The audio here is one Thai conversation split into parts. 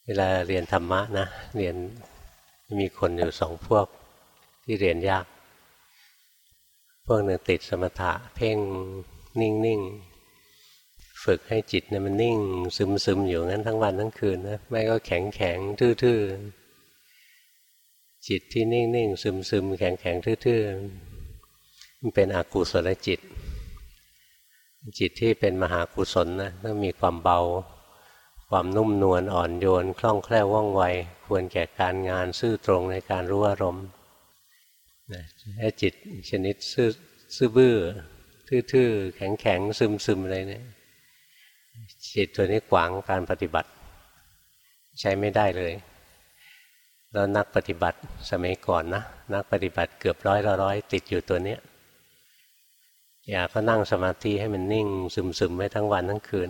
เวลาเรียนธรรมะนะเรียนมีคนอยู่สองพวกที่เรียนยากพวกหนึ่งติดสมถะเพ่งนิ่งๆฝึกให้จิตเนี่ยมันนิ่งซึมๆอยู่งั้นทั้งวันทั้งคืนนะไม่ก็แข็งทื่อๆจิตที่นิ่งๆซึมๆแข็งทื่อๆมันเป็นอกุศลจิตจิตที่เป็นมหากุศลนะต้องมีความเบาความนุ่มนวลอ่อนโยนคล่องแคล่วว่องไวควรแก่การงานซื่อตรงในการรู้อารมณ์ถ้าจิตชนิดซื่อบื้อทื่อๆแข็งซึมอะไรเนี่ยจิตตัวนี้ขวางการปฏิบัติใช้ไม่ได้เลยแล้วนักปฏิบัติสมัยก่อนนะนักปฏิบัติเกือบร้อยติดอยู่ตัวเนี้ยอยากก็นั่งสมาธิให้มันนิ่งซึมไว้ทั้งวันทั้งคืน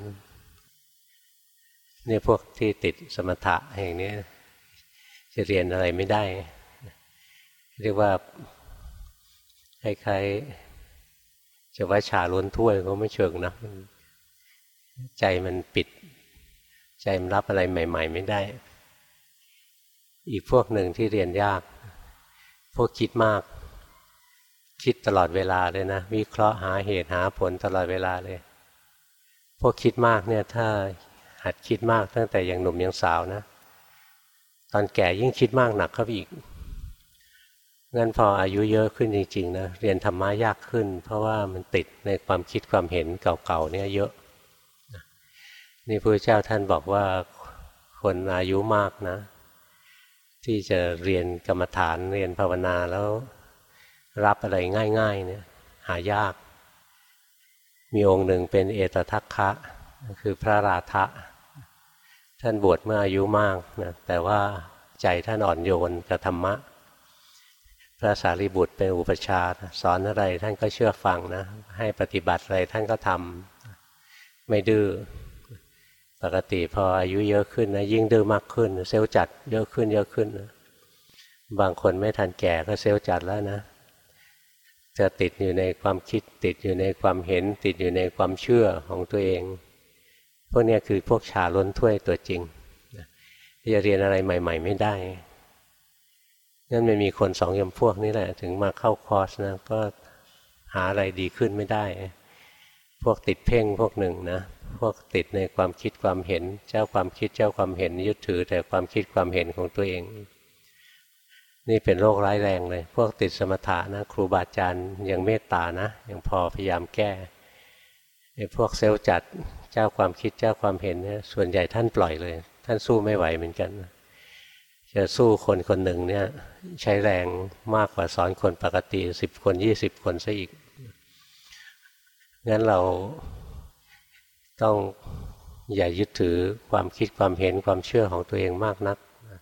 นี่พวกที่ติดสมถะอย่างนี้จะเรียนอะไรไม่ได้เรียกว่าคล้ายๆจะว่าชาล้นถ้วยก็ไม่เชิงนะใจมันปิดใจมันรับอะไรใหม่ๆไม่ได้อีกพวกหนึ่งที่เรียนยากพวกคิดมากคิดตลอดเวลาเลยนะวิเคราะห์หาเหตุหาผลตลอดเวลาเลยพวกคิดมากเนี่ยถ้าหัดคิดมากตั้งแต่ยังหนุ่มยังสาวนะตอนแก่ยิ่งคิดมากหนักเข้าไปอีกงั้นพออายุเยอะขึ้นจริงๆนะเรียนธรรมะยากขึ้นเพราะว่ามันติดในความคิดความเห็นเก่าๆเนี่ยเยอะนี่พระเจ้าท่านบอกว่าคนอายุมากนะที่จะเรียนกรรมฐานเรียนภาวนาแล้วรับอะไรง่ายๆเนี่ยหายากมีองค์หนึ่งเป็นเอตทัคคะคือพระราธะท่านบวชเมื่ออายุมากนะแต่ว่าใจท่านอ่อนโยนกับธรรมะพระสารีบุตรเป็นอุปัชฌาย์สอนอะไรท่านก็เชื่อฟังนะให้ปฏิบัติอะไรท่านก็ทำไม่ดื้อปกติพออายุเยอะขึ้นนะยิ่งดื้อมากขึ้นเซลล์จัดเยอะขึ้นนะบางคนไม่ทันแก่ก็เซลล์จัดแล้วนะจะติดอยู่ในความคิดติดอยู่ในความเห็นติดอยู่ในความเชื่อของตัวเองพวกนี้คือพวกชาล้นถ้วยตัวจริงจะเรียนอะไรใหม่ๆไม่ได้นั่นไม่มีคนสองจำพวกนี้แหละถึงมาเข้าคอร์สนะก็หาอะไรดีขึ้นไม่ได้พวกติดเพ่งพวกหนึ่งนะพวกติดในความคิดความเห็นเจ้าความคิดเจ้าความเห็นยึดถือแต่ความคิดความเห็นของตัวเองนี่เป็นโรคร้ายแรงเลยพวกติดสมถะนะครูบาอาจารย์ยังเมตตานะยังพอพยายามแก้ไอ้พวกเซลล์จัดเจ้าความคิดเจ้าความเห็นเนี่ยส่วนใหญ่ท่านปล่อยเลยท่านสู้ไม่ไหวเหมือนกันจะสู้คนคนหนึ่งเนี่ยใช้แรงมากกว่าสอนคนปกติ10 คน20 คนซะอีกงั้นเราต้องอย่ายึดถือความคิดความเห็นความเชื่อของตัวเองมากนัก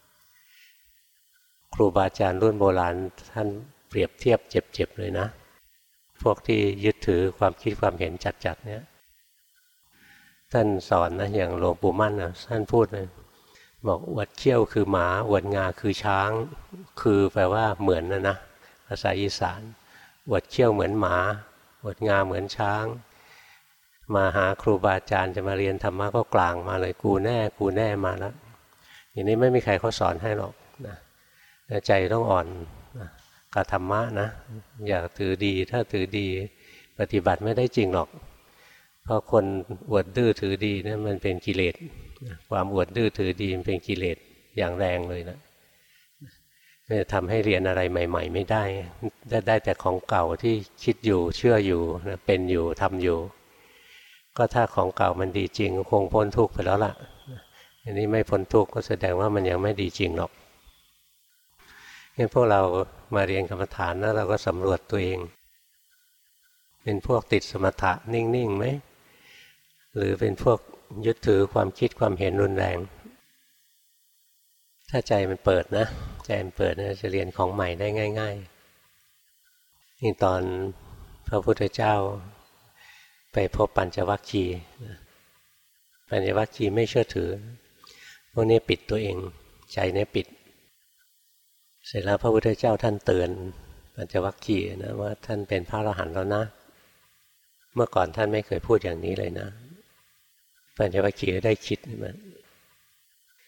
ครูบาอาจารย์รุ่นโบราณท่านเปรียบเทียบเจ็บๆเลยนะพวกที่ยึดถือความคิดความเห็นจัดๆเนี่ยท่านสอนนะอย่างหลวงปู่มั่นนะท่านพูดเลยบอกอวดเขี้ยวคือหมาอวดงาคือช้างคือแปลว่าเหมือนนะภาษาอีสานอวดเขี้ยวเหมือนหมาอวดงาเหมือนช้างมาหาครูบาอาจารย์จะมาเรียนธรรมะก็กลางมาเลยกูแน่มาแล้วอย่างนี้ไม่มีใครเขาสอนให้หรอกนะใจต้องอ่อนกับธรรมะนะอย่าถือดีถ้าถือดีปฏิบัติไม่ได้จริงหรอกเพราะคนอวดดื้อถือดีเนี่ยมันเป็นกิเลสความอวดดื้อถือดีมันเป็นกิเลสอย่างแรงเลยนะจะทำให้เรียนอะไรใหม่ๆไม่ได้ได้แต่ของเก่าที่คิดอยู่เชื่ออยู่เป็นอยู่ทำอยู่ก็ถ้าของเก่ามันดีจริงคงพ้นทุกข์ไปแล้วล่ะอันนี้ไม่พ้นทุกข์ก็แสดงว่ามันยังไม่ดีจริงหรอกงั้นพวกเรามาเรียนกรรมฐานแล้วเราก็สำรวจตัวเองเป็นพวกติดสมถะนิ่งๆไหมหรือเป็นพวกยึดถือความคิดความเห็นรุนแรงถ้าใจมันเปิดนะใจมันเปิดนะจะเรียนของใหม่ได้ง่ายๆนี่ตอนพระพุทธเจ้าไปพบปัญจวัคคีย์ปัญจวัคคีย์ไม่เชื่อถือพวกนี้ปิดตัวเองใจเนี่ยปิดเสร็จแล้วพระพุทธเจ้าท่านเตือนปัญจวัคคีย์นะว่าท่านเป็นพระอรหันต์แล้วนะเมื่อก่อนท่านไม่เคยพูดอย่างนี้เลยนะปัญจวัคคีย์ได้คิดมัน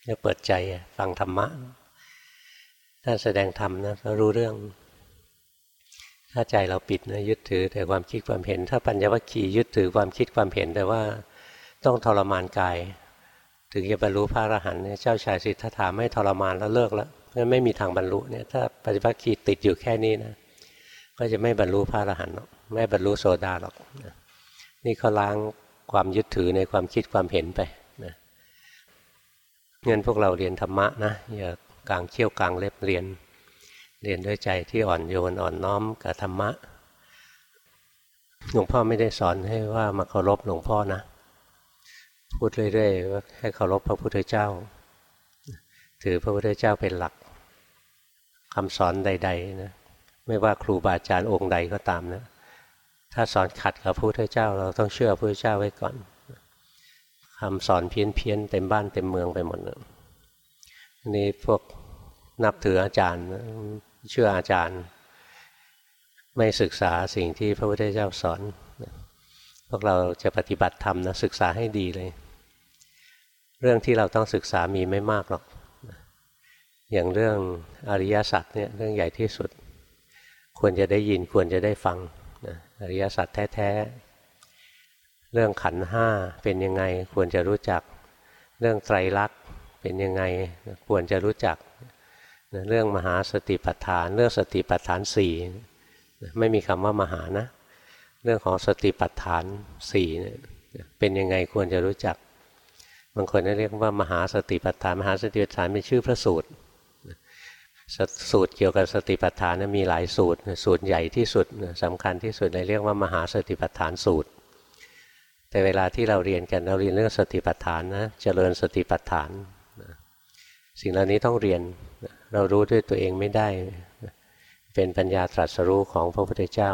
จะเปิดใจฟังธรรมะถ้าแสดงธรรมนะก็รู้เรื่องถ้าใจเราปิดนะยึดถือแต่ความคิดความเห็นถ้าปัญญวัคคีย์ยึดถือความคิดความเห็นแต่ว่าต้องทรมานกายถึงจะบรรลุพระอรหันต์เจ้าชายสิทธัตถะไม่ทรมานแล้วเลิกแล้วไม่มีทางบรรลุเนี่ยถ้าปัญญวัคคีย์ติดอยู่แค่นี้นะก็จะไม่บรรลุพระอรหันต์หรอกไม่บรรลุโสดาหรอกนี่เขาล้างความยึดถือในความคิดความเห็นไปนะงั้นพวกเราเรียนธรรมะนะอย่ากางเขี้ยวกางเล็บเรียนด้วยใจที่อ่อนโยนอ่อนน้อมกับธรรมะหลวงพ่อไม่ได้สอนให้ว่ามาเคารพหลวงพ่อนะพูดเรื่อยๆว่าให้เคารพพระพุทธเจ้าถือพระพุทธเจ้าเป็นหลักคำสอนใดๆนะไม่ว่าครูบาอาจารย์องค์ใดก็ตามนะถ้าสอนขัดกับพระพุทธเจ้าเราต้องเชื่อพระพุทธเจ้าไว้ก่อนคำสอนเพี้ยนๆเต็มบ้านเต็มเมืองไปหมดเลยนี่พวกนับถืออาจารย์เชื่ออาจารย์ไม่ศึกษาสิ่งที่พระพุทธเจ้าสอนพวกเราจะปฏิบัติธรรมนะศึกษาให้ดีเลยเรื่องที่เราต้องศึกษามีไม่มากหรอกอย่างเรื่องอริยสัจเนี่ยเรื่องใหญ่ที่สุดควรจะได้ยินควรจะได้ฟังอริยสัจแท้ๆเรื่องขันธ์ห้าเป็นยังไงควรจะรู้จักเรื่องไตรลักษณ์เป็นยังไงควรจะรู้จักเรื่องมหาสติปัฏฐานเรื่องสติปัฏฐานสี่ไม่มีคำว่ามหานะเรื่องของสติปัฏฐานสี่เป็นยังไงควรจะรู้จักบางคนเรียกว่ามหาสติปัฏฐานมหาสติปัฏฐานเป็นชื่อพระสูตรสูตรเกี่ยวกับสติปัฏฐานมีหลายสูตรสูตรใหญ่ที่สุดสำคัญที่สุดเลยเรียกว่ามหาสติปัฏฐานสูตรแต่เวลาที่เราเรียนกันเราเรียนเรื่องสติปัฏฐานนะเจริญสติปัฏฐานสิ่งเหล่านี้ต้องเรียนเรารู้ด้วยตัวเองไม่ได้เป็นปัญญาตรัสรู้ของพระพุทธเจ้า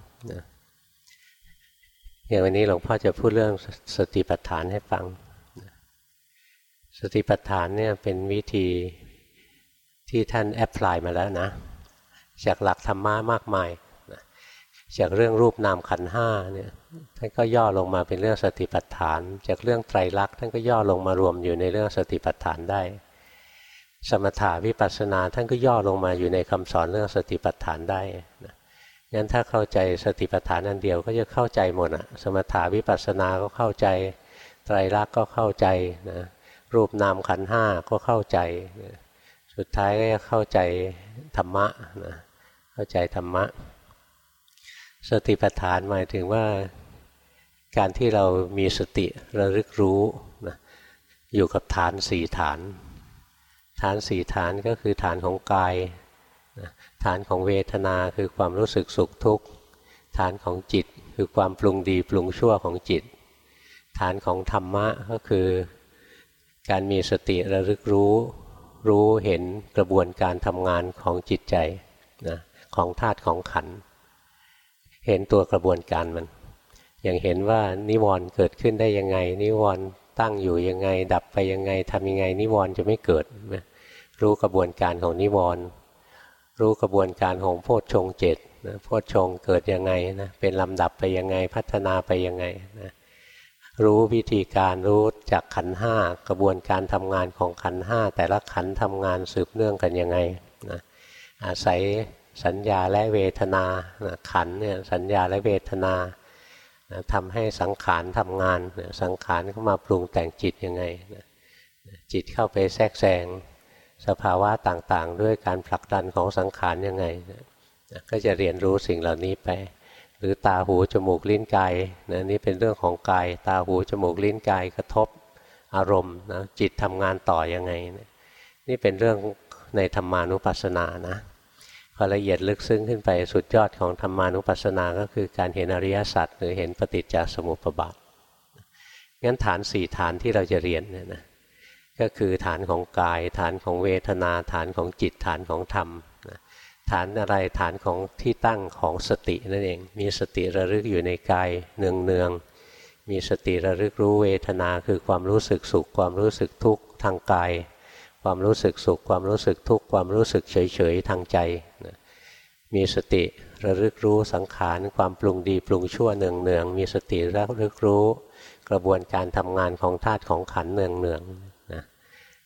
อย่างวันนี้หลวงพ่อจะพูดเรื่องสติปัฏฐานให้ฟังสติปัฏฐานเนี่ยเป็นวิธีที่ท่านแอพพลายมาแล้วนะจากหลักธรรมะมากมายจากเรื่องรูปนามขันธ์ห้าเนี่ยท่านก็ย่อลงมาเป็นเรื่องสติปัฏฐานจากเรื่องไตรลักษณ์ท่านก็ย่อลงมารวมอยู่ในเรื่องสติปัฏฐานได้สมถะวิปัสสนาท่านก็ย่อลงมาอยู่ในคำสอนเรื่องสติปัฏฐานได้นะงั้นถ้าเข้าใจสติปัฏฐานอันเดียวก็จะเข้าใจหมดอะสมถะวิปัสสนาก็เข้าใจไตรลักษณ์ก็เข้าใจนะรูปนามขันธ์ห้าก็เข้าใจนะสุดท้ายก็จะเข้าใจธรรมะนะเข้าใจธรรมะสติปัฏฐานหมายถึงว่าการที่เรามีสติระลึกรู้นะอยู่กับฐานสี่ฐานฐานสี่ฐานก็คือฐานของกายฐานของเวทนาคือความรู้สึกสุขทุกข์ฐานของจิตคือความปรุงดีปรุงชั่วของจิตฐานของธรรมะก็คือการมีสติระลึกรู้เห็นกระบวนการทำงานของจิตใจนะของธาตุของขันธ์เห็นตัวกระบวนการมันอย่างเห็นว่านิวรณ์เกิดขึ้นได้ยังไงนิวรณ์ตั้งอยู่ยังไงดับไปยังไงทำยังไงนิวรณ์จะไม่เกิดนะรู้กระบวนการของนิวรณ์รู้กระบวนการของโพชฌงค์เจ็ดนะโพชฌงค์เกิดยังไงนะเป็นลำดับไปยังไงพัฒนาไปยังไงนะรู้วิธีการรู้จากขันธ์ห้ากระบวนการทำงานของขันธ์ห้าแต่ละขันธ์ทำงานสืบเนื่องกันยังไงนะอาศัยสัญญาและเวทนานะขันธ์เนี่ยสัญญาและเวทนานะทำให้สังขารทำงานนะสังขารเข้ามาปรุงแต่งจิตยังไงนะจิตเข้าไปแทรกแซงสภาวะต่างๆด้วยการผลักดันของสังขารยังไงนะก็จะเรียนรู้สิ่งเหล่านี้ไปหรือตาหูจมูกลิ้นกายนะนี่เป็นเรื่องของกายตาหูจมูกลิ้นกายกระทบอารมณ์นะจิตทำงานต่อยังไงนะนี่เป็นเรื่องในธรรมานุปัสสนานะพอละเอียดลึกซึ้งขึ้นไปสุดยอดของธรรมานุปัสสนาก็คือการเห็นอริยสัจหรือเห็นปฏิจจสมุปบาทงั้นฐานสี่ฐานที่เราจะเรียนเนี่ยนะก็คือฐานของกายฐานของเวทนาฐานของจิตฐานของธรรมนะฐานอะไรฐานของที่ตั้งของสตินั่นเองมีสติระลึกอยู่ในกายเนืองๆมีสติระลึกรู้เวทนาคือความรู้สึกสุขความรู้สึกทุกข์ทางกายความรู้สึกสุขความรู้สึกทุกข์ความรู้สึกเฉยๆทางใจนะมีสติระลึกรู้สังขารความปรุงดีปรุงชั่วเนืองๆมีสติระลึกรู้กระบวนการทำงานของธาตุของขันธ์เนืองๆนะเนี่ย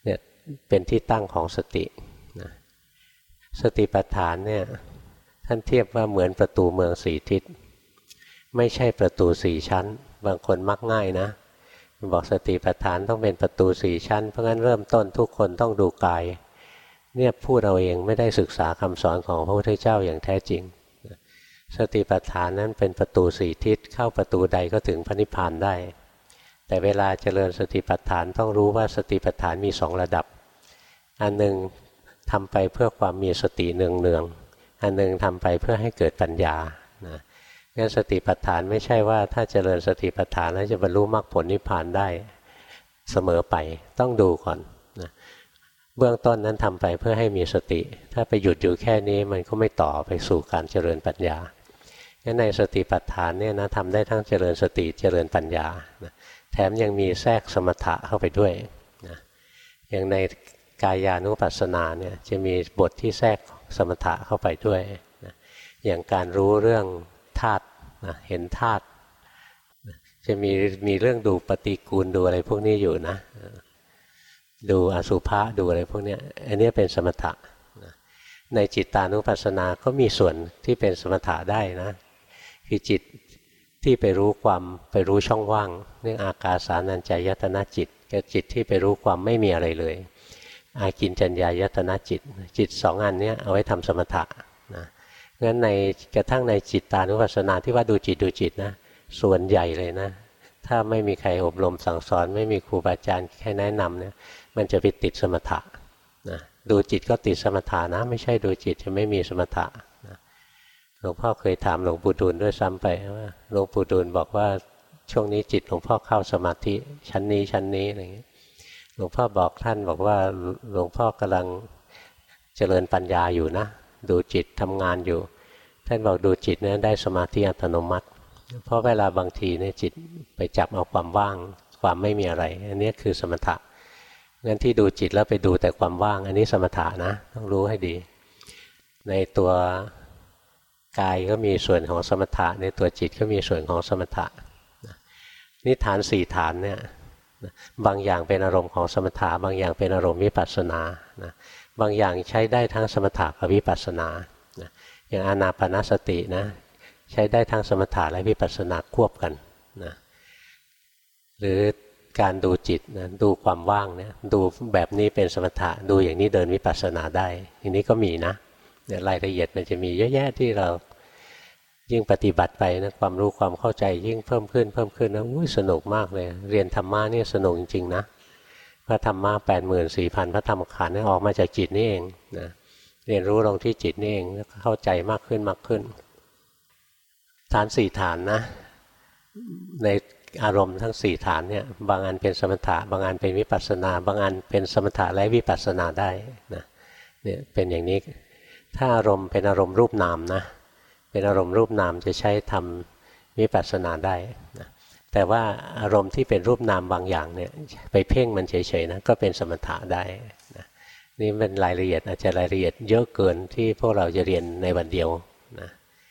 เป็นที่ตั้งของสตินะสติปัฏฐานเนี่ยท่านเทียบว่าเหมือนประตูเมืองสี่ทิศไม่ใช่ประตูสี่ชั้นบางคนมักง่ายนะบอกสติปัฏฐานต้องเป็นประตูสี่ชั้นเพราะงั้นเริ่มต้นทุกคนต้องดูกายเนี่ยพูดเอาเองไม่ได้ศึกษาคำสอนของพระพุทธเจ้าอย่างแท้จริงสติปัฏฐานนั้นเป็นประตูสี่ทิศเข้าประตูใดก็ถึงพระนิพพานได้แต่เวลาเจริญสติปัฏฐานต้องรู้ว่าสติปัฏฐานมีสองระดับอันหนึ่งทำไปเพื่อความมีสติเนืองๆอันหนึ่งทำไปเพื่อให้เกิดปัญญานะงั้นสติปัฏฐานไม่ใช่ว่าถ้าเจริญสติปัฏฐานแล้วจะบรรลุมรรคผลนิพพานได้เสมอไปต้องดูก่อนนะเบื้องต้นนั้นทำไปเพื่อให้มีสติถ้าไปหยุดอยู่แค่นี้มันก็ไม่ต่อไปสู่การเจริญปัญญางั้นในสติปัฏฐานเนี่ยนะทำได้ทั้งเจริญสติเจริญปัญญานะแถมยังมีแทรกสมถะเข้าไปด้วยนะอย่างในกายานุปัสสนาเนี่ยจะมีบทที่แทรกสมถะเข้าไปด้วยนะอย่างการรู้เรื่องธาตุนะเห็นธาตุจะมีเรื่องดูปฏิกูลดูอะไรพวกนี้อยู่นะดูอสุภะดูอะไรพวกนี้อันนี้เป็นสมถะนะในจิตตานุปัสสนาก็มีส่วนที่เป็นสมถะได้นะคือจิตที่ไปรู้ช่องว่างเรื่องอากาสานัญจายตนะจิตกับจิตที่ไปรู้ความไม่มีอะไรเลยอากินจัญญายตนะจิตสองอันนี้เอาไว้ทำสมถะนะงั้นในกระทั่งในจิตตานุปัสสนาที่ว่าดูจิตนะส่วนใหญ่เลยนะถ้าไม่มีใครอบรมสั่งสอนไม่มีครูบาอาจารย์แค่แนะนำเนี่ยมันจะไปติดสมถะนะดูจิตก็ติดสมถะนะไม่ใช่ดูจิตจะไม่มีสมถะนะหลวงพ่อเคยถามหลวงปู่ดูลด้วยซ้ำไปว่าหลวงปู่ดูลบอกว่าช่วงนี้จิตหลวงพ่อเข้าสมาธิชั้นนี้อะไรอย่างเงี้ยหลวงพ่อบอกท่านบอกว่าหลวงพ่อกำลังเจริญปัญญาอยู่นะดูจิตทำงานอยู่ท่านบอกดูจิตเนี่ยได้สมาธิอัตโนมัติเพราะเวลาบางทีเนี่ยจิตไปจับเอาความว่างความไม่มีอะไรอันนี้คือสมถะงั้นที่ดูจิตแล้วไปดูแต่ความว่างอันนี้สมถะนะต้องรู้ให้ดีในตัวกายก็มีส่วนของสมถะในตัวจิตก็มีส่วนของสมถะนี่ฐานสี่ฐานเนี่ยบางอย่างเป็นอารมณ์ของสมถะบางอย่างเป็นอารมณ์วิปัสสนานะบางอย่างใช้ได้ทั้งสมถะกับวิปัสสนานะอย่างอานาปานสตินะใช้ได้ทั้งสมถะและวิปัสสนาควบกันนะหรือการดูจิตนะดูความว่างเนี่ยดูแบบนี้เป็นสมถะดูอย่างนี้เดินวิปัสสนาได้อย่างนี้ก็มีนะเนี่ยรายละเอียดมันจะมีเยอะแยะที่เรายิ่งปฏิบัติไปนะความรู้ความเข้าใจยิ่งเพิ่มขึ้นนะสนุกมากเลยเรียนธรรมะนี่สนุกจริงๆนะพระธรรมะ 84,000 พระธรรมขันธ์นี่ออกมาจากจิตนี่เองนะเรียนรู้ลงที่จิตนี่เองแล้วเข้าใจมากขึ้นฐานสี่ฐานนะในอารมณ์ทั้งสี่ฐานเนี่ยบางอันเป็นสมถะบางอันเป็นวิปัสสนาบางอันเป็นสมถะและวิปัสสนาได้นะเนี่ยเป็นอย่างนี้ถ้าอารมณ์เป็นอารมณ์รูปนามนะเป็นอารมณ์รูปนามจะใช้ทำวิปัสสนาได้นะแต่ว่าอารมณ์ที่เป็นรูปนามบางอย่างเนี่ยไปเพ่งมันเฉยๆนะก็เป็นสมถะได้นะนี่เป็นรายละเอียดอาจจะรายละเอียดเยอะเกินที่พวกเราจะเรียนในวันเดียวนะ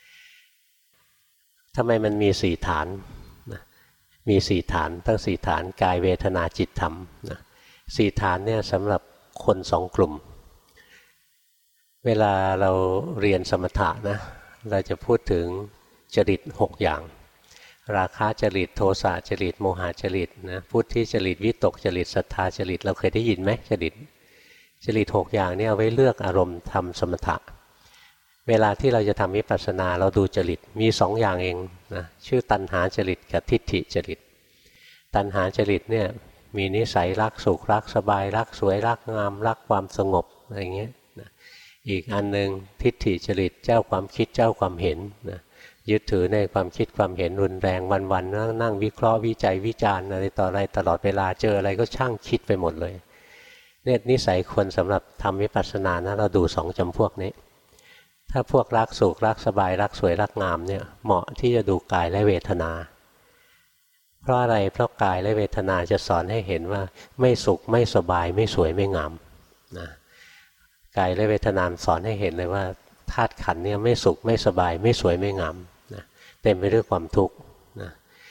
ทำไมมันมีสี่ฐานนะมีสี่ฐานตั้งสี่ฐานกายเวทนาจิตธรรมนะสี่ฐานเนี่ยสำหรับคนสองกลุ่มเวลาเราเรียนสมถะนะเราจะพูดถึงจริต6อย่างราคะจริตโทสะจริตโมหะจริตนะพุทธิจริตวิตกจริตศรัทธาจริตเราเคยได้ยินไหมจริต6อย่างนี่เอาไว้เลือกอารมณ์ทำสมถะเวลาที่เราจะทำวิปัสสนาเราดูจริตมี2อย่างเองนะชื่อตัณหาจริตกับทิฏฐิจริตตัณหาจริตเนี่ยมีนิสัยรักสุขรักสบายรักสวยรักงามรักความสงบอะไรเงี้ยนะอีกอันนึงทิฏฐิจริตเจ้าความคิดเจ้าความเห็นนะยึดถือในความคิดความเห็นรุนแรงวันๆนั่งวิเคราะห์วิจัยวิจารณ์อะไรต่ออะไรตลอดเวลาเจออะไรก็ช่างคิดไปหมดเลยเนี่ยนิสัยคนสำหรับทำวิปัสสนานะเราดู2จำพวกนี้ถ้าพวกรักสุขรักสบายรักสวยรักงามเนี่ยเหมาะที่จะดูกายและเวทนาเพราะอะไรเพราะกายและเวทนาจะสอนให้เห็นว่าไม่สุขไม่สบายไม่สวยไม่งามนะกายและเวทนาสอนให้เห็นเลยว่าธาตุขันธ์เนี่ยไม่สุขไม่สบายไม่สวยไม่งามนะเต็มไปด้วยความทุกข์นะ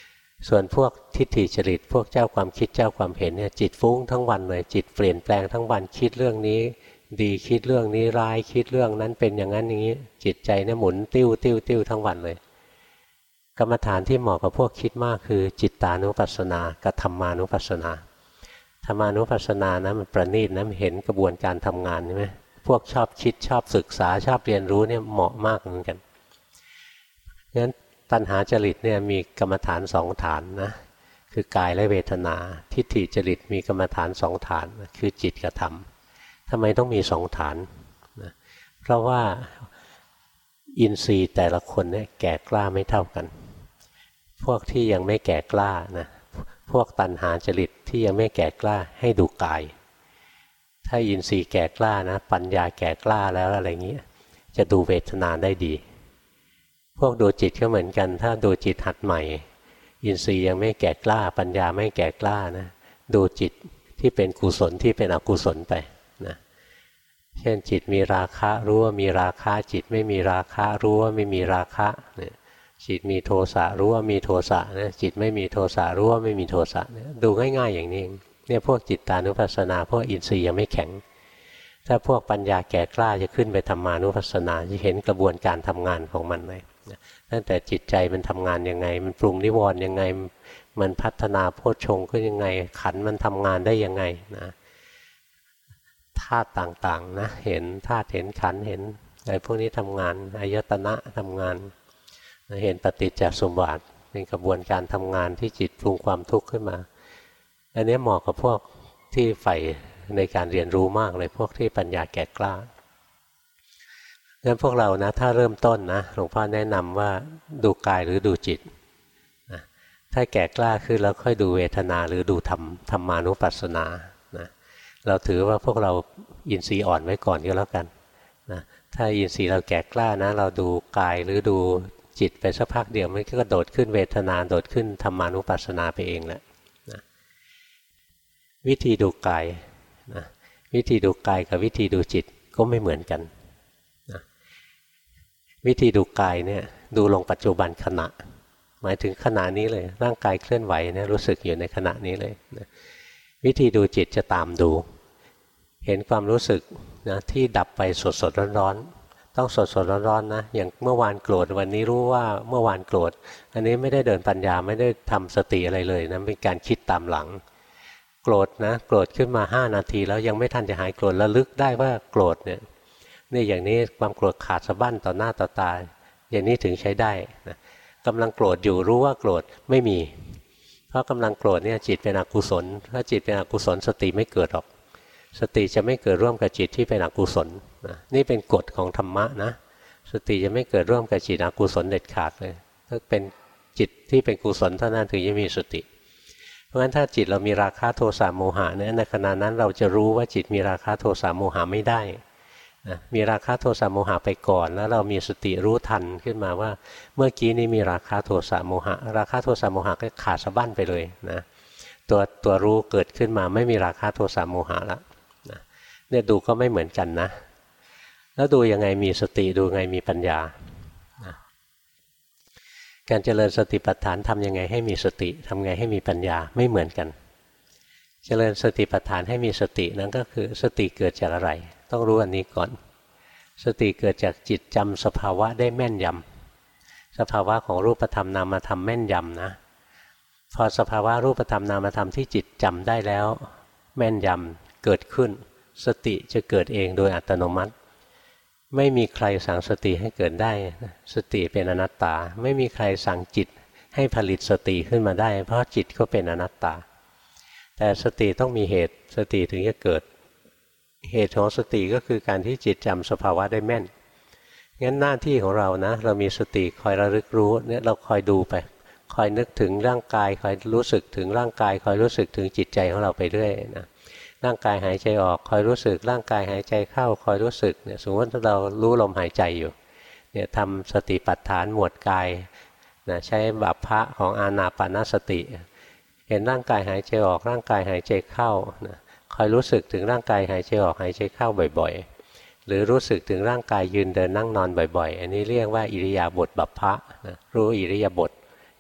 ส่วนพวกทิฏฐิจริตพวกเจ้าความคิดเจ้าความเห็นเนี่ยจิตฟุ้งทั้งวันเลยจิตเปลี่ยนแปลงทั้งวันคิดเรื่องนี้ดีคิดเรื่องนี้ร้ายคิดเรื่องนั้นเป็นอย่างนั้นอย่างนี้จิตใจเนี่ยหมุนติ้วติ้วติ้วทั้งวันเลยกรรมฐานที่เหมาะกับพวกคิดมากคือจิตตานุปัสสนากับธรรมานุปัสสนาธรรมานุปัสสนานะมันประณีตนะมันเห็นกระบวนการทำงานใช่ไหมพวกชอบคิดชอบศึกษาชอบเรียนรู้เนี่ยเหมาะมากเหมือนกันงั้นตัณหาจริตเนี่ยมีกรรมฐานสองฐานนะคือกายและเวทนาทิฏฐิจริตมีกรรมฐานสองฐานคือจิตกับธรรมทำไมต้องมีสองฐานนะเพราะว่าอินทรีย์แต่ละคนเนี่ยแก่กล้าไม่เท่ากันพวกที่ยังไม่แก่กล้านะพวกตัณหาจริตที่ยังไม่แก่กล้าให้ดูกายถ้าอินทรีย์แก่กล้านะปัญญาแก่กล้าแล้วอะไรเงี้ยจะดูเวทนาได้ดีพวกดูจิตก็เหมือนกันถ้าดูจิตหัดใหม่อินทรีย์ยังไม่แก่กล้าปัญญาไม่แก่กล้านะดูจิตที่เป็นกุศลที่เป็นอกุศลไปนะเช่นจิตมีราคะรู้ว่ามีราคะจิตไม่มีราคะรู้ว่าไม่มีราคะเนี่ยจิตมีโทสะรู้ว่ามีโทสะนะจิตไม่มีโทสะรู้ว่าไม่มีโทสะเนี่ยดูง่ายๆอย่างนี้เองเนี่ยพวกจิตตานุปัสสนาพวกอินทรีย์ยังไม่แข็งถ้าพวกปัญญาแก่กล้าจะขึ้นไปธรรมานุปัสสนาจะเห็นกระบวนการทำงานของมันเลยตั้งแต่จิตใจมันทำงานยังไงมันปรุงนิวรณ์ยังไงมันพัฒนาโพชฌงค์ขึ้นยังไงขันธ์มันทำงานได้ยังไงนะธาตุต่างๆนะเห็นธาตุเห็นขันธ์เห็นอะไรพวกนี้ทำงานอายตนะทำงานเห็นปฏิจจสมุปบาทเป็นกระบวนการทำงานที่จิตปรุงความทุกข์ขึ้นมาอันนี้เหมาะกับพวกที่ใฝ่ในการเรียนรู้มากเลยพวกที่ปัญญาแก่กล้างั้นพวกเรานะถ้าเริ่มต้นนะหลวงพ่อแนะนำว่าดูกายหรือดูจิตนะถ้าแก่กล้าขึ้นแล้วค่อยดูเวทนาหรือดูธรรมานุปัสสนานะเราถือว่าพวกเราอินทรีย์อ่อนไว้ก่อนก็แล้วกันนะถ้าอินทรีย์เราแก่กล้านะเราดูกายหรือดูจิตไปสักพักเดียวมันก็โดดขึ้นเวทนาโดดขึ้นธรรมานุปัสสนาไปเองแหละนะวิธีดูกายนะวิธีดูกายกับวิธีดูจิตก็ไม่เหมือนกันนะวิธีดูกายเนี่ยดูลงปัจจุบันขณะหมายถึงขณะนี้เลยร่างกายเคลื่อนไหวเนี่ยรู้สึกอยู่ในขณะนี้เลยนะวิธีดูจิตจะตามดูเห็นความรู้สึกนะที่ดับไปสดๆร้อนๆต้องสดๆร้อนๆนะอย่างเมื่อวานโกรธวันนี้รู้ว่าเมื่อวานโกรธอันนี้ไม่ได้เดินปัญญาไม่ได้ทำสติอะไรเลยนะเป็นการคิดตามหลังโกรธนะโกรธขึ้นมา5 นาทีแล้วยังไม่ทันจะหายโกรธระลึกได้ว่าโกรธเนี่ยนี่อย่างนี้ความโกรธขาดสะบั้นต่อหน้าต่อตาอย่างนี้ถึงใช้ได้นะกำลังโกรธอยู่รู้ว่าโกรธไม่มีเพราะกำลังโกรธเนี่ยจิตเป็นอกุศลถ้าจิตเป็นอกุศลสติไม่เกิดหรอกสติจะไม่เกิดร่วมกับจิตที่เป็นอกุศลนะนี่เป็นกฎของธรรมะนะสติจะไม่เกิดร่วมกับจิตอกุศลเด็ดขาดเลยถ้าเป็นจิตที่เป็นกุศลเท่านั้นถึงจะมีสติเพราะฉะนั้นถ้าจิตเรามีราคะโทสะโมหะเนี่ยในขณะนั้นเราจะรู้ว่าจิตมีราคะโทสะโมหะไม่ได้นะมีราคะโทสะโมหะไปก่อนแล้วเรามีสติรู้ทันขึ้นมาว่าเมื่อกี้นี้มีราคะโทสะโมหะราคะโทสะโมหะก็ขาดสะบั้นไปเลยนะตัวรู้เกิดขึ้นมาไม่มีราคะโทสะโมหะแล้วนะเนี่ยดูก็ไม่เหมือนกันนะแล้วดูยังไงมีสติดูยังไงมีปัญญานะการเจริญสติปัฏฐานทำยังไงให้มีสติทำไงให้มีปัญญาไม่เหมือนกันเจริญสติปัฏฐานให้มีสตินั่นก็คือสติเกิดจากอะไรต้องรู้อันนี้ก่อนสติเกิดจากจิตจำสภาวะได้แม่นยำสภาวะของรูปธรรมนามธรรมแม่นยำนะพอสภาวะรูปธรรมนามธรรมที่จิตจำได้แล้วแม่นยำเกิดขึ้นสติจะเกิดเองโดยอัตโนมัติไม่มีใครสั่งสติให้เกิดได้สติเป็นอนัตตาไม่มีใครสั่งจิตให้ผลิตสติขึ้นมาได้เพราะจิตก็เป็นอนัตตาแต่สติต้องมีเหตุสติถึงจะเกิดเหตุของสติก็คือการที่จิตจำสภาวะได้แม่นงั้นหน้าที่ของเรานะเรามีสติคอยระลึกรู้เนี่ยเราคอยดูไปคอยนึกถึงร่างกายคอยรู้สึกถึงร่างกายคอยรู้สึกถึงจิตใจของเราไปเรื่อยนะร่างกายหายใจออกคอยรู้สึกร่างกายหายใจเข้าคอยรู้สึกเนี่ยสมมติเรารู้ลมหายใจอยู่เนี่ยทำสติปัฏฐานหมวดกายนะใช้บัพพะของอานาปานสติเห็นร่างกายหายใจออกร่างกายหายใจเข้านะคอยรู้สึกถึงร่างกายหายใจออกหายใจเข้าบ่อยๆหรือรู้สึกถึงร่างกายยืนเดินนั่งนอนบ่อยๆอันนี้เรียกว่าอิริยาบถบัพพะนะรู้อิริยาบถ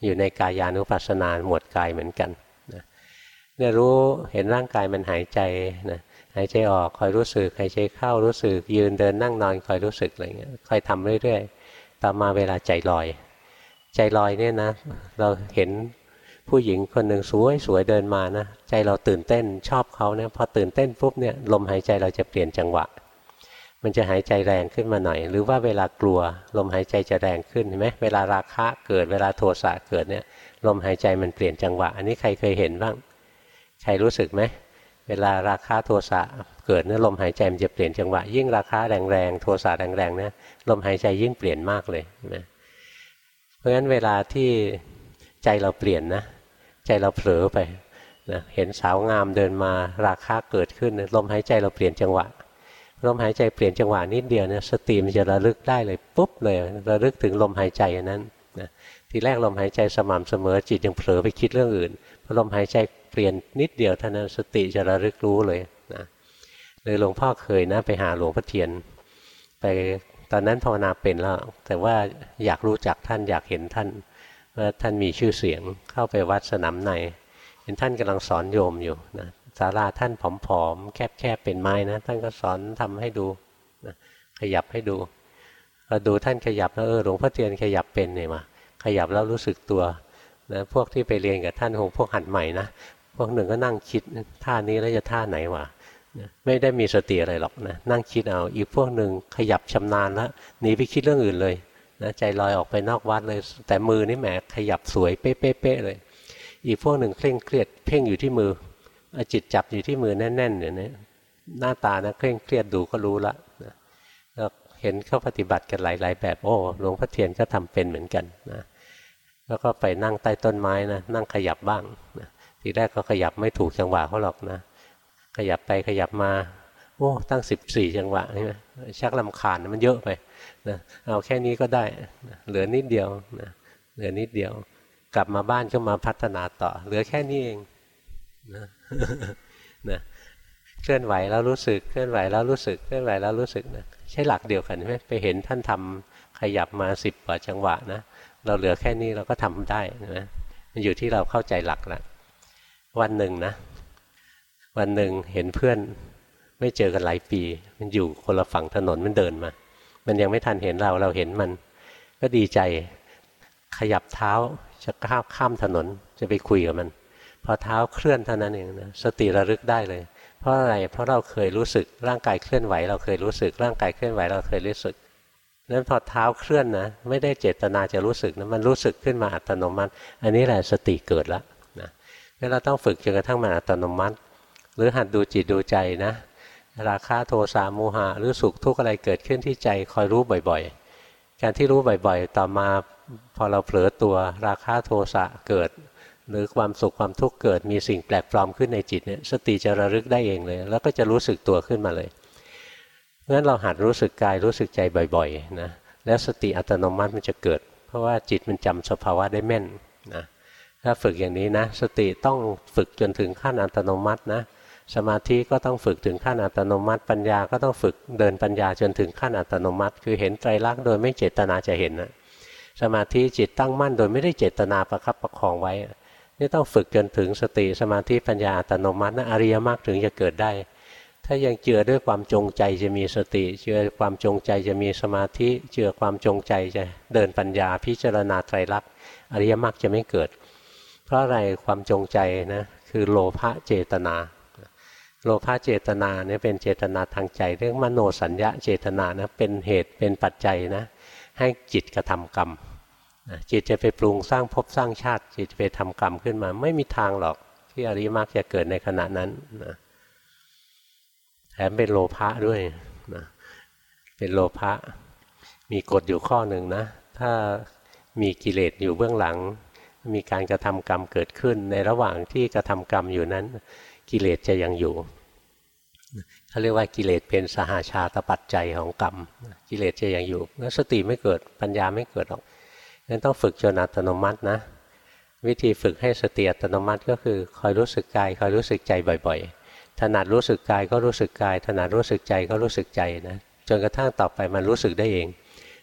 อยู่ในกายานุปัสสนาหมวดกายเหมือนกันนะเนี่ยรู้เห็นร่างกายมันหายใจนะหายใจออกคอยรู้สึกหายใจเข้ารู้สึกยืนเดินนั่งนอนคอยรู้สึกอะไรเงี้ยคอยทำเรื่อยๆต่อมาเวลาใจลอยเนี่ยนะเราเห็นผู้หญิงคนหนึ่งสวยเดินมานะใจเราตื่นเต้นชอบเขาเนี่ยพอตื่นเต้นปุ๊บเนี่ยลมหายใจเราจะเปลี่ยนจังหวะมันจะหายใจแรงขึ้นมาหน่อยหรือว่าเวลากลัวลมหายใจจะแรงขึ้นเห็นไหมเวลาราคะเกิดเวลาโทสะเกิดเนี่ยลมหายใจมันเปลี่ยนจังหวะอันนี้ใครเคยเห็นบ้างใครรู้สึกไหมเวลาราคะโทสะเกิดเนี่ยลมหายใจมันจะเปลี่ยนจังหวะยิ่งราคะแรงๆโทสะแรงๆเนี่ยลมหายใจยิ่งเปลี่ยนมากเลยนะเพราะฉะนั้นเวลาที่ใจเราเปลี่ยนนะใจเราเผลอไปนะเห็นสาวงามเดินมาราคะเกิดขึ้นลมหายใจเราเปลี่ยนจังหวะลมหายใจเปลี่ยนจังหวะนิดเดียวเนี่ยสติมันจะระลึกได้เลยปุ๊บเลยระลึกถึงลมหายใจนั้นนะทีแรกลมหายใจสม่ำเสมอจิตยังเผลอไปคิดเรื่องอื่นพอลมหายใจเปลี่ยนนิดเดียวเท่านั้นสติจะระลึกรู้เลยนะเลยหลวงพ่อเคยนะไปหาหลวงพ่อเทียนไปตอนนั้นภาวนาเป็นแล้วแต่ว่าอยากรู้จักท่านอยากเห็นท่านว่าท่านมีชื่อเสียงเข้าไปวัดสนามในเห็นท่านกำลังสอนโยมอยู่นะศาลาท่านผอมๆแคบๆเป็นไม้นะท่านก็สอนทำให้ดูนะขยับให้ดูเราดูท่านขยับแล้วหลวงพ่อเทียนขยับเป็นเนี่ยมาขยับแล้วรู้สึกตัวนะพวกที่ไปเรียนกับท่านคงพวกหัดใหม่นะพวกหนึ่งก็นั่งคิดท่านี้แล้วจะท่าไหนวะนะไม่ได้มีสติอะไรหรอกนะนั่งคิดเอาอีกพวกหนึ่งขยับชำนาญแล้วหนีไปคิดเรื่องอื่นเลยนะใจลอยออกไปนอกวัดเลยแต่มือนี่แหมขยับสวยเป๊ะๆเลยอีกพวกหนึ่งเคร่งเครียดเพ่งอยู่ที่มือจิตจับอยู่ที่มือแน่นๆอย่างนี้หน้าตานะเคร่งเครียดดูก็รู้ละนะแล้วเห็นเขาปฏิบัติกันหลายๆแบบโอ้หลวงพ่อเทียนก็ทำเป็นเหมือนกันนะแล้วก็ไปนั่งใต้ต้นไม้นะนั่งขยับบ้างนะทีแรกก็ขยับไม่ถูกจังหวะเขาหรอกนะขยับไปขยับมาโอ้ตั้ง14จังหวะใช่ไหมชักรำคาญมันเยอะไปนะเอาแค่นี้ก็ได้นะเหลือนิดเดียวนะเหลือนิดเดียวกลับมาบ้านก็มาพัฒนาต่อเหลือแค่นี้เองนะนะเคลื่อนไหวแล้วรู้สึกเคลื่อนไหวแล้วรู้สึกเคลื่อนไหวแล้วรู้สึกนะใช่หลักเดียวกันใช่ไหมไปเห็นท่านทำขยับมา10 กว่าจังหวะนะเราเหลือแค่นี้เราก็ทำได้นะมันอยู่ที่เราเข้าใจหลักแล้ววันหนึ่งนะวันหนึ่งเห็นเพื่อนไม่เจอกันหลายปีมันอยู่คนละฝั่งถนนมันเดินมามันยังไม่ทันเห็นเราเห็นมันก็ดีใจขยับเท้าจะข้ามถนนจะไปคุยกับมันพอเท้าเคลื่อนเท่านั้นเองนะสติระลึกได้เลยเพราะอะไรเพราะเราเคยรู้สึกร่างกายเคลื่อนไหวเราเคยรู้สึกร่างกายเคลื่อนไหวเราเคยรู้สึกนั้นพอเท้าเคลื่อนนะไม่ได้เจตนาจะรู้สึกนะมันรู้สึกขึ้นมาอัตโนมัติอันนี้แหละสติเกิดแล้วนะงั้นเราต้องฝึกจนกระทั่งมันอัตโนมัติหรือหัดดูจิตดูใจนะราคะโทสะโมหะหรือสุขทุกข์อะไรเกิดขึ้นที่ใจคอยรู้บ่อยๆการที่รู้บ่อยๆต่อมาพอเราเผลอตัวราคะโทสะเกิดหรือความสุขความทุกข์เกิดมีสิ่งแปลกปลอมขึ้นในจิตเนี่ยสติจะระลึกได้เองเลยแล้วก็จะรู้สึกตัวขึ้นมาเลยเพราะฉะนั้นเราหัดรู้สึกกายรู้สึกใจบ่อยๆนะแล้วสติอัตโนมัติมันจะเกิดเพราะว่าจิตมันจำสภาวะได้แม่นนะถ้าฝึกอย่างนี้นะสติต้องฝึกจนถึงขั้นอัตโนมัตินะสมาธิก็ต้องฝึกถึงขั้นอัตโนมัติปัญญาก็ต้องฝึกเดินปัญญาจนถึงขั้นอัตโนมัติคือเห็นไตรลักษณ์โดยไม่เจตนาจะเห็นนะสมาธิจิตตั้งมั่นโดยไม่ได้เจตนาประคับประคองไว้นี่ต้องฝึกจนถึงสติสมาธิปัญญาอัตโนมัตินะอริยมรรคถึงจะเกิดได้ถ้ายังเจือด้วยความจงใจจะมีสติเจือความจงใจจะมีสมาธิเจือความจงใจจะเดินปัญญาพิจารณาไตรลักษณ์อริยมรรคจะไม่เกิดเพราะอะไรความจงใจนะคือโลภะเจตนาโลภะเจตนาเนี่ยเป็นเจตนาทางใจเรื่องมโนสัญญาเจตนานะเป็นเหตุเป็นปัจจัยนะให้จิตกระทำกรรมจิตจะไปปรุงสร้างภพสร้างชาติจิตจะไปทำกรรมขึ้นมาไม่มีทางหรอกที่อริยมรรคจะเกิดในขณะนั้นนะแถมเป็นโลภะด้วยนะเป็นโลภะมีกฎอยู่ข้อหนึ่งนะถ้ามีกิเลสอยู่เบื้องหลังมีการกระทำกรรมเกิดขึ้นในระหว่างที่กระทำกรรมอยู่นั้นกิเลสจะยังอยู่เขาเรียกว่ากิเลสเป็นสหาชาตปัจจัยของกรรมกิเลสจะยังอยู่แล้วสติไม่เกิดปัญญาไม่เกิดหรอกงั้นต้องฝึกจนอัตโนมัตินะวิธีฝึกให้สติอัตโนมัติก็คือคอยรู้สึกกายคอยรู้สึกใจบ่อยๆถนัดรู้สึกกายก็รู้สึกกายถนัดรู้สึกใจก็รู้สึกใจนะจนกระทั่งต่อไปมันรู้สึกได้เอง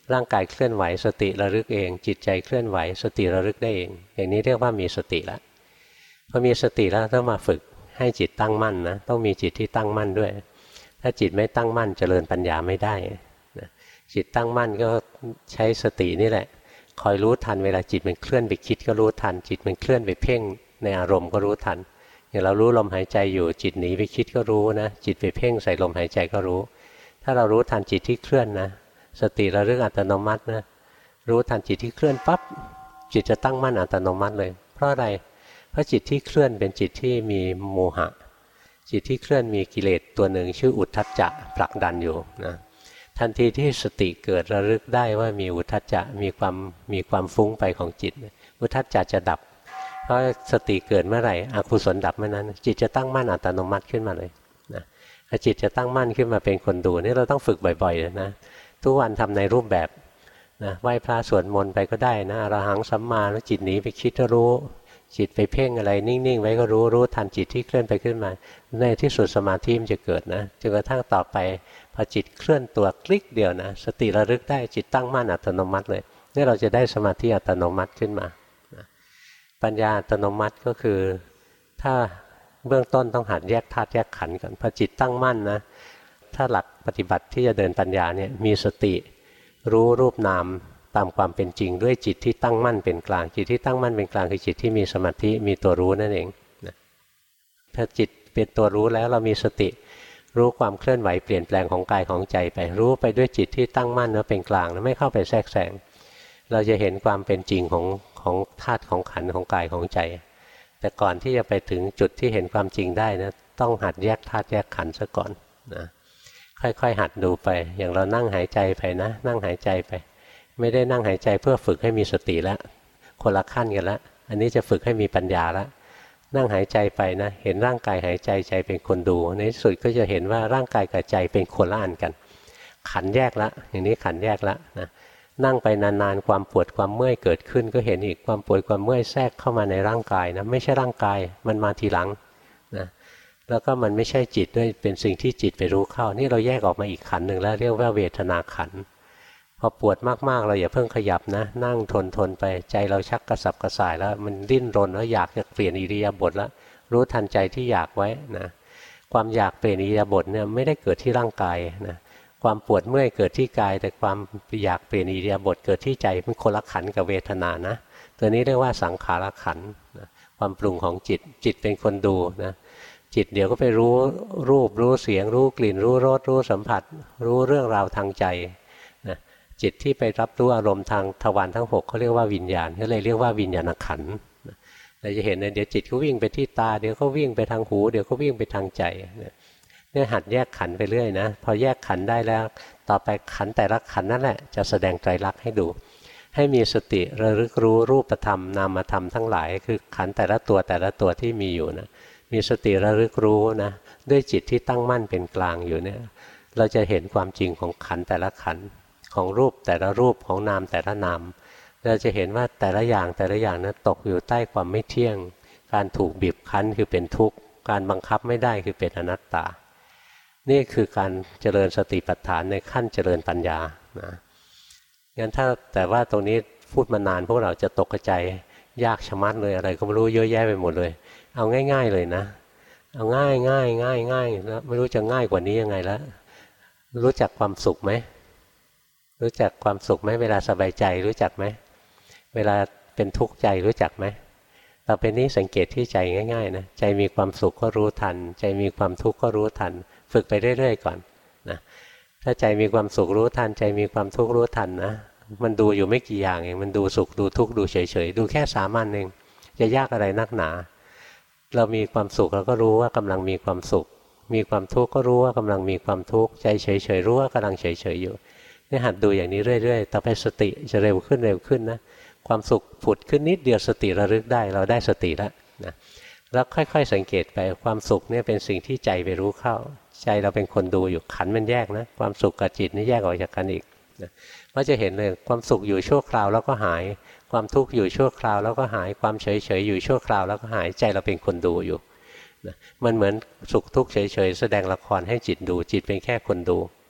ร่างกายเคลื่อนไหวสติระลึกเองจิตใจเคลื่อนไหวสติระลึกได้เองอย่างนี้เรียกว่ามีสติแล้วพอมีสติแล้วต้องมาฝึกให้จิตตั้งมั่นนะต้องมีจิตที่ตั้งมั่นด้วยถ้าจิตไม่ตั้งมั่นเจริญปัญญาไม่ได้นะจิตตั้งมั่นก็ใช้สตินี่แหละคอยรู้ทันเวลาจิตมันเคลื่อนไปคิดก็รู้ทันจิตมันเคลื่อนไปเพ่งในอารมณ์ก็รู้ทันอย่างเรารู้ลมหายใจอยู่จิตหนีไปคิดก็รู้นะจิตไปเพ่งใส่ลมหายใจก็รู้ถ้าเรารู้ทันจิตที่เคลื่อนนะสติระลึกอัตโนมัตินะรู้ทันจิตที่เคลื่อนปั๊บจิตจะตั้งมั่นอัตโนมัติเลยเพราะอะไรเพราะจิตที่เคลื่อนเป็นจิตที่มีโมหะจิตที่เคลื่อนมีกิเลสตัวหนึ่งชื่ออุทธัจจะผลักดันอยู่นะทันทีที่สติเกิดระลึกได้ว่ามีอุทธัจจะมีความฟุ้งไปของจิตอุทธัจจะจะดับเพราะสติเกิดเมื่อไหร่อกุศลดับเมื่อนั้นจิตจะตั้งมั่นอัตโนมัติขึ้นมาเลยนะถ้าจิตจะตั้งมั่นขึ้นมาเป็นคนดูนี่เราต้องฝึกบ่อยๆนะทุกวันทำในรูปแบบนะไหว้พระสวดมนต์ไปก็ได้นะอรหังสัมมาแล้วจิตหนีไปคิดก็รู้จิตไปเพ่งอะไรนิ่งๆไว้ก็รู้ทันจิตที่เคลื่อนไปขึ้นมาในที่สุดสมาธิมันจะเกิดนะจนกระทั่งต่อไปพอจิตเคลื่อนตัวคลิกเดียวนะสติระลึกได้จิตตั้งมั่นอัตโนมัติเลยนี่เราจะได้สมาธิอัตโนมัติขึ้นมาปัญญาอัตโนมัติก็คือถ้าเบื้องต้นต้องหัดแยกธาตุแยกขันธ์ก่อนพอจิตตั้งมั่นนะถ้าหลักปฏิบัติที่จะเดินปัญญาเนี่ยมีสติรู้รูปนามตามความเป็นจริงด้วยจิตที่ตั้งมั่นเป็นกลางจิตที่ตั้งมั่นเป็นกลางคือจิตที่มีสมาธิมีตัวรู้นั่นเองนะถ้าจิตเป็นตัวรู้แล้วเรามีสติรู้ความเคลื่อนไหวเปลี่ยนแปลงของกายของใจไปรู้ไปด้วยจิตที่ตั้งมั่นแล้วเป็นกลางนะไม่เข้าไปแทรกแซงเราจะเห็นความเป็นจริงของธาตุของขันธ์ของกายของใจแต่ก่อนที่จะไปถึงจุดที่เห็นความจริงได้นะต้องหัดแยกธาตุแยกขันธ์ซะก่อนนะค่อยๆหัดดูไปอย่างเรานั่งหายใจไปนะนั่งหายใจไปไม่ได้นั่งหายใจเพื่อฝึกให้มีสติแล้วคนละขั้นกันแล้วอันนี้จะฝึกให้มีปัญญาแล้วนั่งหายใจไปนะเห็นร่างกายหายใจใจเป็นคนดูในที่สุดก็จะเห็นว่าร่างกายกับใจเป็นคนละอันกันขันแยกละอย่างนี้ขันแยกละนะนั่งไปนานๆความปวดความเมื่อยเกิดขึ้นก็เห็นอีกความปวดความเมื่อยแทรกเข้ามาในร่างกายนะไม่ใช่ร่างกายมันมาทีหลังนะแล้วก็มันไม่ใช่จิตด้วยเป็นสิ่งที่จิตไปรู้เข้านี่เราแยกออกมาอีกขันหนึ่งแล้วเรียกว่าเวทนาขันพอปวดมากๆเราอย่าเพิ่งขยับนะนั่งทนไปใจเราชักกระสับกระส่ายแล้วมันดิ้นรนแล้วอยากจะเปลี่ยนอิริยาบถแล้วรู้ทันใจที่อยากไว้นะความอยากเปลี่ยนอิริยาบถเนี่ยไม่ได้เกิดที่ร่างกายนะความปวดเมื่อยเกิดที่กายแต่ความอยากเปลี่ยนอิริยาบถเกิดที่ใจมันคนละขันกับเวทนานะตัวนี้เรียกว่าสังขารขันนะความปรุงของจิตเป็นคนดูนะจิตเดี๋ยวก็ไปรู้รูปรู้เสียงรู้กลิ่นรู้รสรู้สัมผัสรู้เรื่องราวทางใจนะจิตที่ไปรับรู้อารมณ์ทางทวารทั้ง6เขาเรียกว่าวิญญาณก็เลยเรียกว่าวิญญาณขันธ์เราจะเห็นเดี๋ยวจิตก็วิ่งไปที่ตาเดี๋ยวก็วิ่งไปทางหูเดี๋ยวก็วิ่งไปทางใจเนี่ยหัดแยกขันธ์ไปเรื่อยนะพอแยกขันธ์ได้แล้วต่อไปขันธ์แต่ละขันธ์นั่นแหละจะแสดงไตรลักษณ์ให้ดูให้มีสติระลึกรู้รูปธรรมนามธรรมทั้งหลายคือขันธ์แต่ละตัวที่มีอยู่นะมีสติระลึกรู้นะด้วยจิตที่ตั้งมั่นเป็นกลางอยู่เนี่ยเราจะเห็นความจริงของขันธ์แต่ละขันธ์ของรูปแต่ละรูปของนามแต่ละนามเราจะเห็นว่าแต่ละอย่างนั้นตกอยู่ใต้ความไม่เที่ยงการถูกบีบคั้นคือเป็นทุกข์การบังคับไม่ได้คือเป็นอนัตตานี่คือการเจริญสติปัฏฐานในขั้นเจริญปัญญานะงั้นแต่ว่าตรงนี้พูดมานานพวกเราจะตกใจยากชะมัดเลยอะไรก็ไม่รู้เยอะแยะไปหมดเลยเอาง่ายๆเลยนะเอาง่ายแล้วไม่รู้จะง่ายกว่านี้ยังไงแล้วรู้จักความสุขไหมรู้จักความสุขไหมเวลาสบายใจรู้จักไหมเวลาเป็นทุกข์ใจรู้จักไหมต่อไปนี้สังเกตที่ใจง่ายๆนะใจมีความสุขก็รู้ทันใจมีความทุกข์ก็รู้ทันฝึกไปเรื่อยๆก่อนนะถ้าใจมีความสุขรู้ทันใจมีความทุกข์รู้ทันนะมันดูอยู่ไม่กี่อย่างเองมันดูสุขดูทุกข์ดูเฉยๆดูแค่สามัญเองจะยากอะไรนักหนาเรามีความสุขเราก็รู้ว่ากำลังมีความสุขมีความทุกข์ก็รู้ว่ากำลังมีความทุกข์ใจเฉยๆรู้ว่ากำลังเฉยๆอยู่นี่หัดดูอย่างนี้เรื่อยๆต่อไปสติจะเร็วขึ้นนะความสุขผุดขึ้นนิดเดียวสติระลึกได้เราได้สติแล้วนะแล้วค่อยๆสังเกตไปความสุขเนี่ยเป็นสิ่งที่ใจไปรู้เข้าใจเราเป็นคนดูอยู่ขันมันแยกนะความสุขกับจิตนี่แยกออกจากกันอีกนะก็จะเห็นเลยความสุขอยู่ชั่วคราวแล้วก็หายความทุกข์อยู่ชั่วคราวแล้วก็หายความเฉยๆอยู่ชั่วคราวแล้วก็หายใจเราเป็นคนดูอยู่นะมันเหมือนสุขทุกข์เฉยๆแสดงละครให้จิตดูจิตเป็นแค่คนดู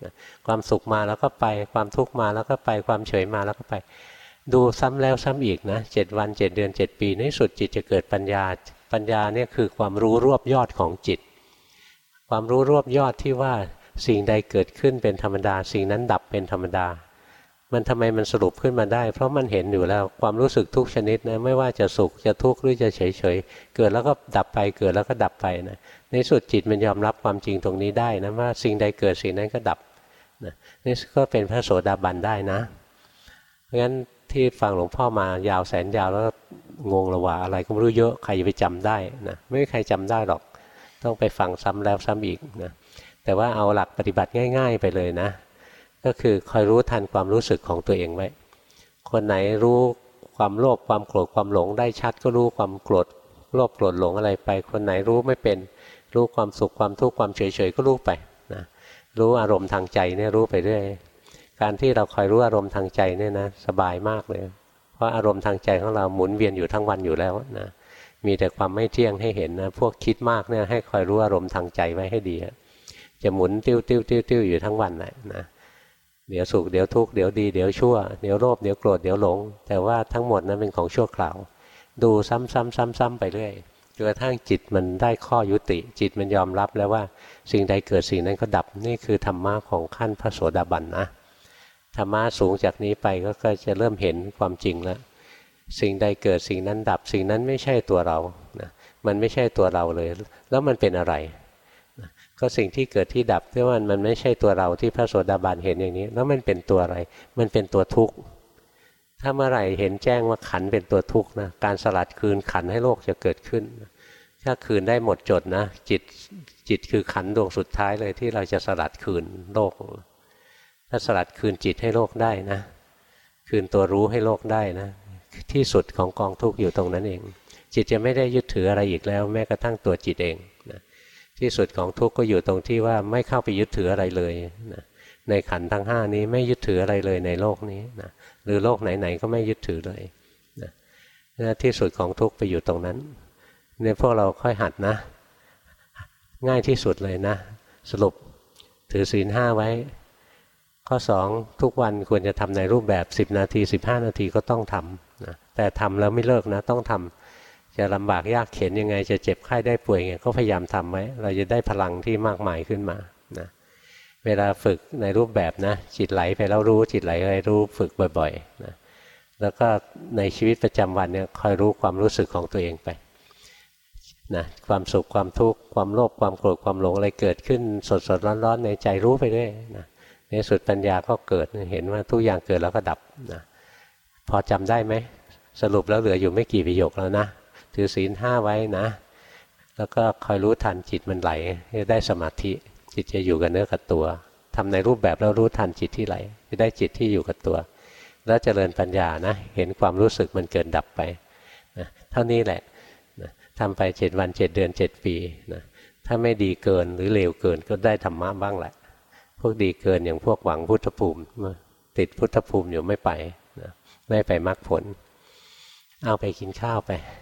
ความสุขมาแล้วก็ไปความทุกข์มาแล้วก็ไปความเฉยมาแล้วก็ไปดูซ้ำแล้วซ้ำอีกนะ7 วัน 7 เดือน 7 ปีในสุดจิตจะเกิดปัญญาปัญญาเนี่ยคือความรู้รวบยอดของจิตความรู้รวบยอดที่ว่าสิ่งใดเกิดขึ้นเป็นธรรมดาสิ่งนั้นดับเป็นธรรมดามันทำไมมันสรุปขึ้นมาได้เพราะมันเห็นอยู่แล้วความรู้สึกทุกชนิดนะไม่ว่าจะสุขจะทุกข์หรือจะเฉยๆเกิดแล้วก็ดับไปเกิดแล้วก็ดับไปนะในสุดจิตมันยอมรับความจริงตรงนี้ได้นะว่าสิ่งใดเกิดสิ่งนั้นก็ดับนะนี่ก็เป็นพระโสดาบันได้นะเพราะฉะนั้นที่ฟังหลวงพ่อมายาวแสนยาวแล้วงงละว่าอะไรก็ไม่รู้เยอะใครจะไปจำได้นะไม่มีใครจำได้หรอกต้องไปฟังซ้ำแล้วซ้ำอีกนะแต่ว่าเอาหลักปฏิบัติง่ายๆไปเลยนะก็คือคอยรู้ทันความรู้สึกของตัวเองไว้คนไหนรู้ความโลภความโกรธความหลงได้ชัดก็รู้ความโกรธโลภโกรธหลงอะไรไปคนไหนรู้ไม่เป็นรู้ความสุขความทุกข์ความเฉยๆก็รู้ไปนะรู้อารมณ์ทางใจเนี่ยรู้ไปเรื่อยการที่เราคอยรู้อารมณ์ทางใจเนี่ยนะสบายมากเลยเพราะอารมณ์ทางใจของเราหมุนเวียนอยู่ทั้งวันอยู่แล้วนะมีแต่ความไม่เที่ยงให้เห็นนะพวกคิดมากเนี่ยให้คอยรู้อารมณ์ทางใจไว้ให้ดีจะหมุนติ้วติ้วติ้วติ้วอยู่ทั้งวันเลยนะเดี๋ยวสุขเดี๋ยวทุกข์เดี๋ยวดีเดี๋ยวชั่วเดี๋ยวโลภเดี๋ยวโกรธเดี๋ยวหลงแต่ว่าทั้งหมดนั้นเป็นของชั่วคราวดูซ้ำๆไปเรื่อยจนกระทั่งจิตมันได้ข้อยุติจิตมันยอมรับแล้วว่าสิ่งใดเกิดสิ่งนั้นก็ดับนี่คือธรรมะของขั้นพระโสดาบันนะธรรมะสูงจากนี้ไปก็จะเริ่มเห็นความจริงแล้วสิ่งใดเกิดสิ่งนั้นดับสิ่งนั้นไม่ใช่ตัวเรานะมันไม่ใช่ตัวเราเลยแล้วมันเป็นอะไรก็สิ่งที่เกิดที่ดับที่ว่ามันไม่ใช่ตัวเราที่พระโสดาบันเห็นอย่างนี้แล้วมันเป็นตัวอะไรมันเป็นตัวทุกข์ถ้าเมื่อไหร่เห็นแจ้งว่าขันเป็นตัวทุกข์นะการสลัดคืนขันให้โลกจะเกิดขึ้นถ้าคืนได้หมดจดนะจิตคือขันดวงสุดท้ายเลยที่เราจะสลัดคืนโลกถ้าสลัดคืนจิตให้โลกได้นะคืนตัวรู้ให้โลกได้นะที่สุดของกองทุกข์อยู่ตรงนั้นเองจิตจะไม่ได้ยึดถืออะไรอีกแล้วแม้กระทั่งตัวจิตเองนะที่สุดของทุกข์ก็อยู่ตรงที่ว่าไม่เข้าไปยึดถืออะไรเลยนะในขันธ์ทั้ง5นี้ไม่ยึดถืออะไรเลยในโลกนี้นะหรือโลกไหนๆก็ไม่ยึดถือเลยนะที่สุดของทุกข์ไปอยู่ตรงนั้นเนี่ยพวกเราค่อยหัดนะง่ายที่สุดเลยนะสรุปถือศีล5ไว้ข้อ2ทุกวันควรจะทำในรูปแบบ10 นาที15 นาทีก็ต้องทำนะแต่ทำแล้วไม่เลิกนะต้องทำจะลำบากยากเข็ญยังไงจะเจ็บไข้ได้ป่วยไงก็พยายามทำไว้เราจะได้พลังที่มากมายขึ้นมานะเวลาฝึกในรูปแบบนะจิตไหลไปแล้วรู้จิตไหลไปรู้ฝึกบ่อยๆนะแล้วก็ในชีวิตประจำวันเนี่ยคอยรู้ความรู้สึกของตัวเองไปนะความสุขความทุกข์ความโลภความโกรธความหลงอะไรเกิดขึ้นสดๆร้อนๆในใจรู้ไปด้วยนะในสุดปัญญาก็เกิดเห็นว่าทุกอย่างเกิดแล้วก็ดับนะพอจำได้ไหมสรุปแล้วเหลืออยู่ไม่กี่ประโยคแล้วนะถือศีล5ไว้นะแล้วก็คอยรู้ทันจิตมันไหลจะได้สมาธิจิตจะอยู่กับเนื้อกับตัวทำในรูปแบบแล้วรู้ทันจิตที่ไหลจะได้จิตที่อยู่กับตัวแล้วเจริญปัญญานะเห็นความรู้สึกมันเกิดดับไปนะเท่านี้แหละนะทำไป7 วัน 7 เดือน 7 ปีนะถ้าไม่ดีเกินหรือเลวเกินก็ได้ธรรมะบ้างแหละพวกดีเกินอย่างพวกหวังพุทธภูมิติดพุทธภูมิอยู่ไม่ไปนะไม่ไปมรรคผลเอาไปกินข้าวไป